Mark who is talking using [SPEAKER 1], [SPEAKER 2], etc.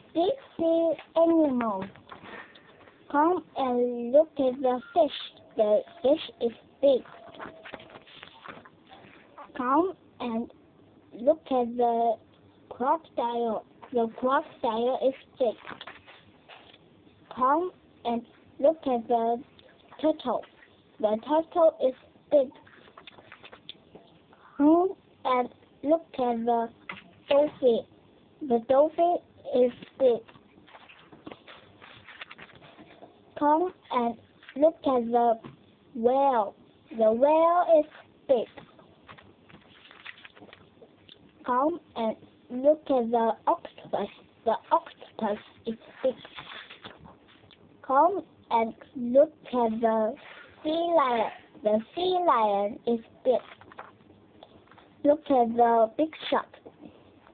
[SPEAKER 1] big sea animal. Come and look at the fish. The fish is big. Come and look at the crocodile. The crocodile is big. Come and look at the turtle. The turtle is big. Come and look at the dolphin. The dolphin is big. Come and look at the whale. The whale is big. Come and look at the octopus. The octopus is big. Come and look at the sea lion. The sea lion is big. Look at the big shark.